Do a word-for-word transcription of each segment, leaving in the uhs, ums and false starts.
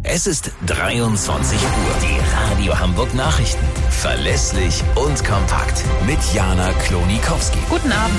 Es ist dreiundzwanzig Uhr. Die Radio Hamburg Nachrichten. Verlässlich und kompakt. Mit Jana Klonikowski. Guten Abend.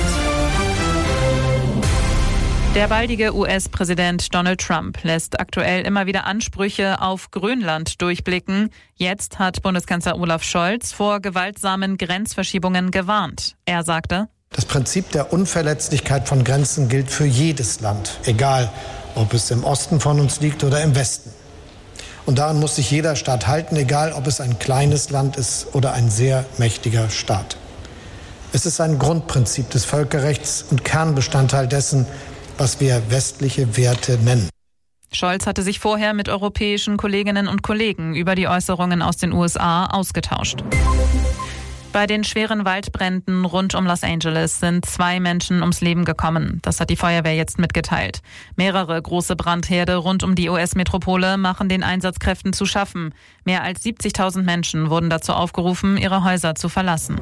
Der baldige U S-Präsident Donald Trump lässt aktuell immer wieder Ansprüche auf Grönland durchblicken. Jetzt hat Bundeskanzler Olaf Scholz vor gewaltsamen Grenzverschiebungen gewarnt. Er sagte: Das Prinzip der Unverletzlichkeit von Grenzen gilt für jedes Land, egal ob es im Osten von uns liegt oder im Westen. Und daran muss sich jeder Staat halten, egal ob es ein kleines Land ist oder ein sehr mächtiger Staat. Es ist ein Grundprinzip des Völkerrechts und Kernbestandteil dessen, was wir westliche Werte nennen. Scholz hatte sich vorher mit europäischen Kolleginnen und Kollegen über die Äußerungen aus den U S A ausgetauscht. Bei den schweren Waldbränden rund um Los Angeles sind zwei Menschen ums Leben gekommen. Das hat die Feuerwehr jetzt mitgeteilt. Mehrere große Brandherde rund um die U S-Metropole machen den Einsatzkräften zu schaffen. Mehr als siebzigtausend Menschen wurden dazu aufgerufen, ihre Häuser zu verlassen.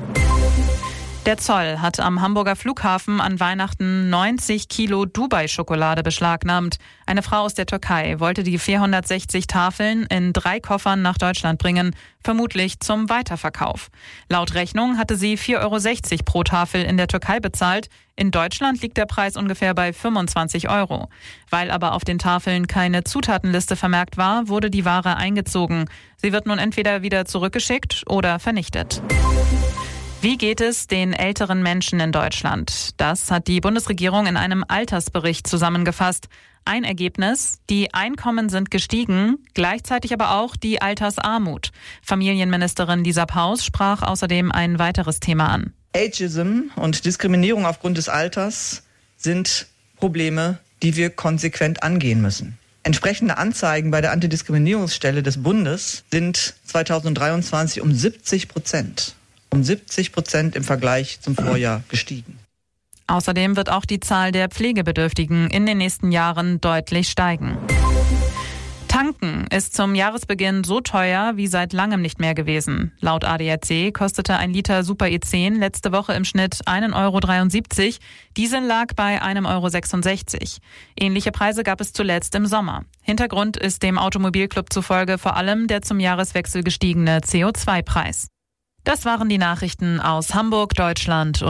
Der Zoll hat am Hamburger Flughafen an Weihnachten neunzig Kilo Dubai-Schokolade beschlagnahmt. Eine Frau aus der Türkei wollte die vierhundertsechzig Tafeln in drei Koffern nach Deutschland bringen, vermutlich zum Weiterverkauf. Laut Rechnung hatte sie vier Euro sechzig pro Tafel in der Türkei bezahlt. In Deutschland liegt der Preis ungefähr bei fünfundzwanzig Euro. Weil aber auf den Tafeln keine Zutatenliste vermerkt war, wurde die Ware eingezogen. Sie wird nun entweder wieder zurückgeschickt oder vernichtet. Wie geht es den älteren Menschen in Deutschland? Das hat die Bundesregierung in einem Altersbericht zusammengefasst. Ein Ergebnis: Die Einkommen sind gestiegen, gleichzeitig aber auch die Altersarmut. Familienministerin Lisa Paus sprach außerdem ein weiteres Thema an. Ageism und Diskriminierung aufgrund des Alters sind Probleme, die wir konsequent angehen müssen. Entsprechende Anzeigen bei der Antidiskriminierungsstelle des Bundes sind zweitausenddreiundzwanzig um siebzig Prozent. um siebzig Prozent im Vergleich zum Vorjahr gestiegen. Außerdem wird auch die Zahl der Pflegebedürftigen in den nächsten Jahren deutlich steigen. Tanken ist zum Jahresbeginn so teuer wie seit langem nicht mehr gewesen. Laut A D A C kostete ein Liter Super E zehn letzte Woche im Schnitt ein Euro dreiundsiebzig. Diesel lag bei ein Euro sechsundsechzig. Ähnliche Preise gab es zuletzt im Sommer. Hintergrund ist dem Automobilclub zufolge vor allem der zum Jahreswechsel gestiegene C O zwei Preis. Das waren die Nachrichten aus Hamburg, Deutschland.